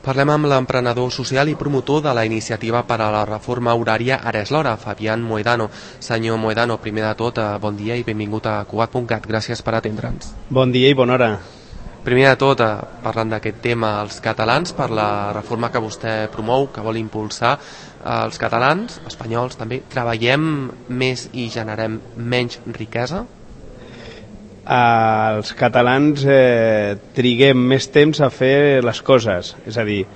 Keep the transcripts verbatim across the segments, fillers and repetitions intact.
Parlem amb l'emprenedor social i promotor de la iniciativa per a la reforma horària Ara és l'hora, Fabián Mohedano. Senyor Mohedano, primer de tot, bon dia i benvingut a Cugat punt cat. Gràcies per atendre'ns. Bon dia i bona hora. Primer de tot, parlant d'aquest tema, els catalans, per la reforma que vostè promou, que vol impulsar, els catalans, espanyols també, treballem més i generem menys riquesa? Els catalans eh, triguem més temps a fer les coses, és a dir,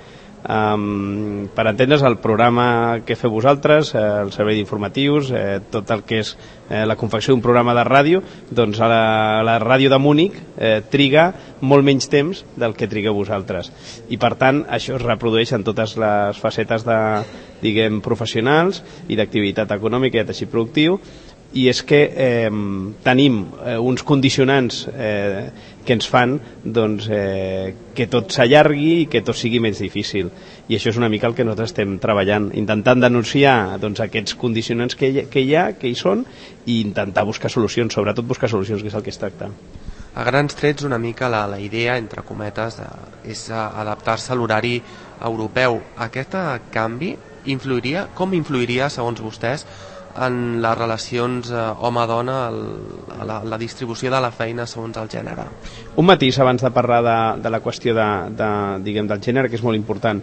um, per entendre's, el programa que feu vosaltres, eh, el servei d'informatius, eh, tot el que és eh, la confecció d'un programa de ràdio, doncs a la, a la ràdio de Múnich eh, triga molt menys temps del que trigueu vosaltres, i per tant això es reprodueix en totes les facetes de, diguem, professionals i d'activitat econòmica i de teixit productiu. I és que eh, tenim eh, uns condicionants eh, que ens fan doncs, eh, que tot s'allargui i que tot sigui més difícil, i això és una mica el que nosaltres estem treballant, intentant denunciar doncs, aquests condicionants que hi, que hi ha, que hi són, i intentar buscar solucions, sobretot buscar solucions, que és el que es tracta. A grans trets, una mica la, la idea, entre cometes, eh, és adaptar-se a l'horari europeu. Aquest canvi influiria, com influiria, segons vostès, en les relacions eh, home-dona, la, la distribució de la feina segons el gènere? Un matís abans de parlar de, de la qüestió de, de, diguem, del gènere, que és molt important.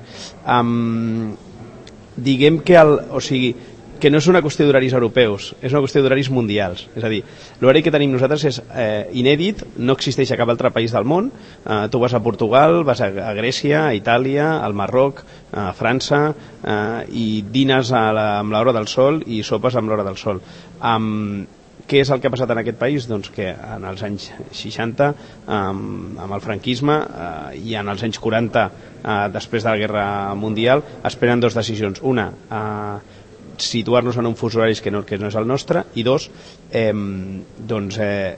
Um, diguem que, el, o sigui, que no és una qüestió d'horaris europeus, és una qüestió d'horaris mundials. És a dir, l'horari que tenim nosaltres és eh, inèdit, no existeix a cap altre país del món. Eh, tu vas a Portugal, vas a, a Grècia, a Itàlia, al Marroc, a França, eh, i dines a la, amb l'hora del sol i sopes amb l'hora del sol. Um, què és el que ha passat en aquest país? Doncs que en els anys seixanta, um, amb el franquisme, uh, i en els anys quaranta, uh, després de la Guerra Mundial, es prenen dues decisions. Una, uh, situar-nos en un fus horaris que no, que no és el nostre, i dos, eh, doncs, eh,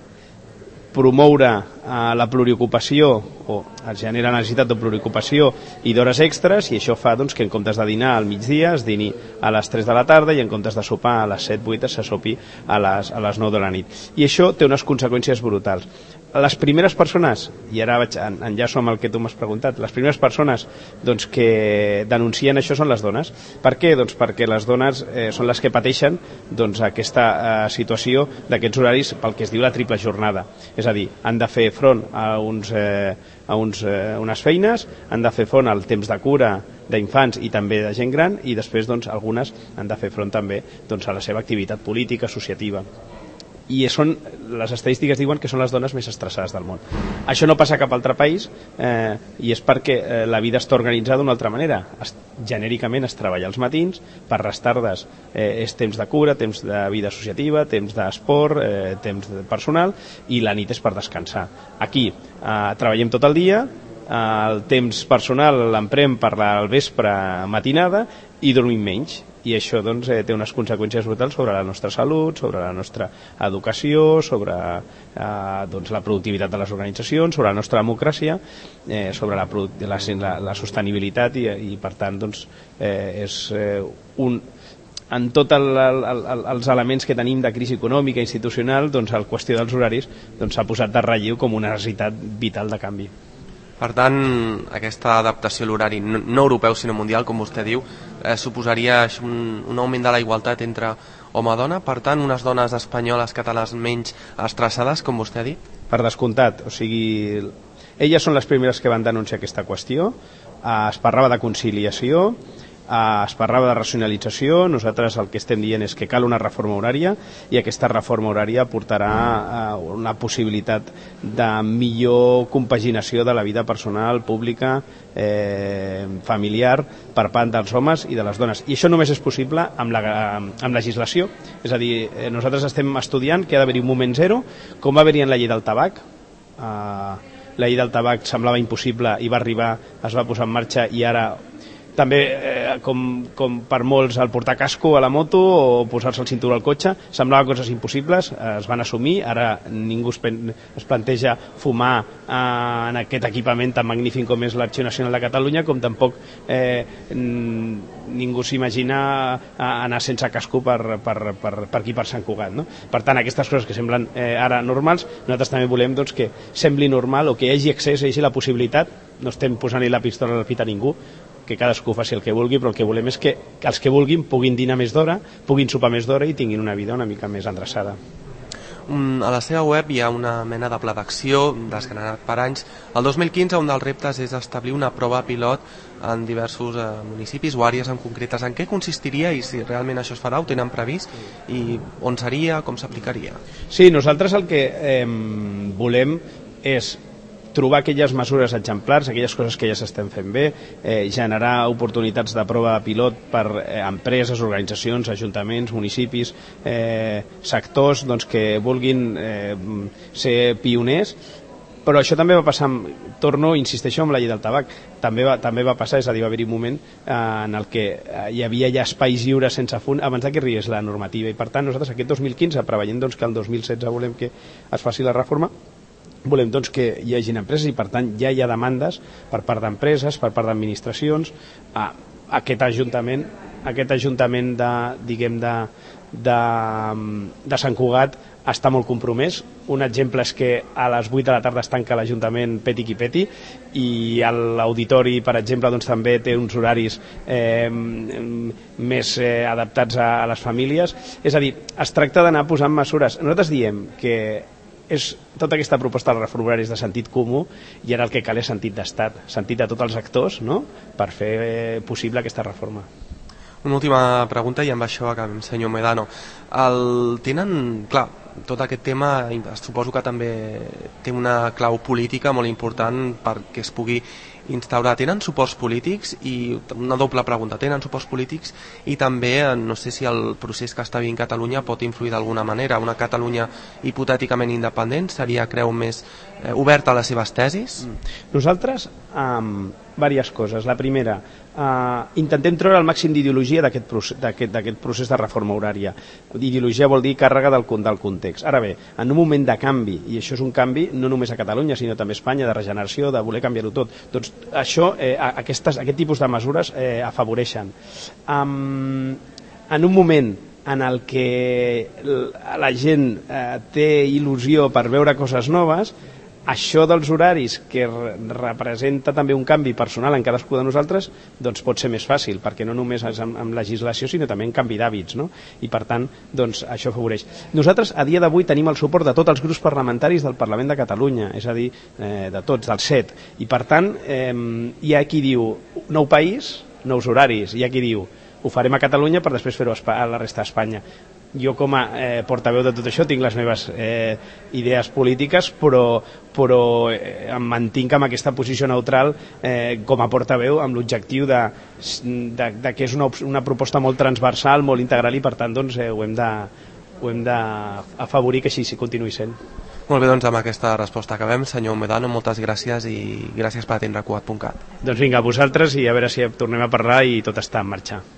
promoure eh, la pluriocupació, o es genera necessitat de pluriocupació i d'hores extres, i això fa doncs, que en comptes de dinar al migdia es dini a les tres de la tarda, i en comptes de sopar a les set vuit se sopi a les, a les nou de la nit. I això té unes conseqüències brutals. Les primeres persones, i ara vaig en, enllaço amb el que tu m'has preguntat, les primeres persones doncs, que denuncien això són les dones. Per què? Doncs perquè les dones eh, són les que pateixen doncs, aquesta eh, situació d'aquests horaris pel que es diu la triple jornada. És a dir, han de fer front a, uns, eh, a uns, eh, unes feines, han de fer front al temps de cura d'infants i també de gent gran, i després doncs, algunes han de fer front també doncs, a la seva activitat política, associativa. I són, les estadístiques diuen que són les dones més estressades del món. Això no passa a cap altre país, eh, i és perquè eh, la vida està organitzada d'una altra manera. Es, genèricament es treballa als matins, per les tardes eh, és temps de cura, temps de vida associativa, temps d'esport, eh, temps de personal, i la nit és per descansar. Aquí eh, treballem tot el dia, eh, el temps personal l'emprem per la vespre matinada i dormim menys. I això doncs, eh, té unes conseqüències brutals sobre la nostra salut, sobre la nostra educació, sobre eh, doncs, la productivitat de les organitzacions, sobre la nostra democràcia, eh, sobre la, la, la, la sostenibilitat, i, i per tant doncs, eh, és eh, un... en tots el, el, el, els elements que tenim de crisi econòmica i institucional, doncs, la qüestió dels horaris doncs, s'ha posat de relleu com una necessitat vital de canvi. Per tant, aquesta adaptació a l'horari no europeu sinó mundial, com vostè diu, eh, suposaria un, un augment de la igualtat entre home i dona, per tant, unes dones espanyoles, catalanes menys estressades, com vostè ha dit? Per descomptat, o sigui, elles són les primeres que van denunciar aquesta qüestió, eh, es parlava de conciliació, Uh, es parlava de racionalització. Nosaltres el que estem dient és que cal una reforma horària, i aquesta reforma horària portarà uh, una possibilitat de millor compaginació de la vida personal, pública, eh, familiar, per part dels homes i de les dones. I això només és possible amb, la, amb legislació. És a dir, eh, nosaltres estem estudiant que ha d'haver-hi un moment zero, com va haver-hi en la llei del tabac. Uh, la llei del tabac semblava impossible i va arribar, es va posar en marxa, i ara també, eh, com, com per molts, el portar casco a la moto o posar-se el cinturó al cotxe, semblava coses impossibles, eh, es van assumir, ara ningú es, pen, es planteja fumar eh, en aquest equipament tan magnífic com és l'Arxiu Nacional de Catalunya, com tampoc eh, ningú s'imagina anar sense casco per, per, per, per aquí per Sant Cugat, no? Per tant, aquestes coses que semblen eh, ara normals, nosaltres també volem doncs, que sembli normal o que hi hagi accés, hi hagi la possibilitat, no estem posant-li la pistola al pit a ningú, que cadascú faci el que vulgui, però el que volem és que els que vulguin puguin dinar més d'hora, puguin sopar més d'hora i tinguin una vida una mica més endreçada. A la seva web hi ha una mena de pla d'acció desgranat per anys. El dos mil quinze un dels reptes és establir una prova pilot en diversos eh, municipis o àrees en concretes. En què consistiria i si realment això es farà, ho tenen previst, i on seria, com s'aplicaria? Sí, nosaltres el que eh, volem és trobar aquelles mesures exemplars, aquelles coses que ja s'estan fent bé, eh, generar oportunitats de prova pilot per eh, empreses, organitzacions, ajuntaments, municipis, eh, sectors doncs, que vulguin eh, ser pioners, però això també va passar, amb, torno, insisteixo, amb la llei del tabac, també va, també va passar, és a dir, va haver-hi un moment eh, en el que eh, hi havia ja espais lliures sense fund abans que arribés la normativa, i per tant nosaltres aquest dos mil quinze, preveient doncs, que el dos mil setze volem que es faci la reforma, volem doncs, que hi hagin empreses i per tant ja hi ha demandes per part d'empreses, per part d'administracions. A aquest ajuntament aquest ajuntament de, diguem de, de, de Sant Cugat està molt compromès. Un exemple és que a les vuit de la tarda es tanca l'Ajuntament peti qui peti, i l'auditori, per exemple, doncs, també té uns horaris eh, més eh, adaptats a, a les famílies. És a dir, es tracta d'anar posant mesures. Nosaltres diem que és tota aquesta proposta de reforma és de sentit comú, i ara el que cal és sentit d'estat, sentit de tots els actors, no?, per fer possible aquesta reforma. Una última pregunta i amb això acabem, senyor Medano. El tenen, clar, tot aquest tema suposo que també té una clau política molt important perquè es pugui instaurar. Tenen suports polítics? I una doble pregunta, tenen suports polítics? I també, no sé si el procés que està vivint Catalunya pot influir d'alguna manera. Una Catalunya hipotèticament independent seria, creu, més eh, oberta a les seves tesis? Nosaltres, um, diverses coses. La primera, uh, intentem treure el màxim d'ideologia d'aquest procés, procés de reforma horària. Ideologia vol dir càrrega del, del context. Ara bé, en un moment de canvi, i això és un canvi no només a Catalunya, sinó també a Espanya, de regeneració, de voler canviar-ho tot, doncs això, eh, aquestes, aquest tipus de mesures eh, afavoreixen. Um, en un moment en el que la gent eh, té il·lusió per veure coses noves, això dels horaris, que representa també un canvi personal en cadascú de nosaltres, doncs pot ser més fàcil, perquè no només és amb, amb legislació, sinó també en canvi d'hàbits, no? I per tant, doncs, això afavoreix. Nosaltres, a dia d'avui, tenim el suport de tots els grups parlamentaris del Parlament de Catalunya, és a dir, eh, de tots, dels set, i per tant, eh, hi ha qui diu nou país, nous horaris, hi ha qui diu ho farem a Catalunya per després fer-ho a la resta d'Espanya. Jo, com a eh, portaveu de tot això, tinc les meves eh, idees polítiques, però, però eh, em mantinc amb aquesta posició neutral eh, com a portaveu, amb l'objectiu de, de, de que és una, una proposta molt transversal, molt integral, i per tant doncs, eh, ho hem de, ho hem d'afavorir que així sí continuï sent. Molt bé, doncs amb aquesta resposta acabem. Senyor Medano, moltes gràcies i gràcies per atendre Cugat punt cat. Doncs vinga, a vosaltres, i a veure si tornem a parlar i tot està en marxa.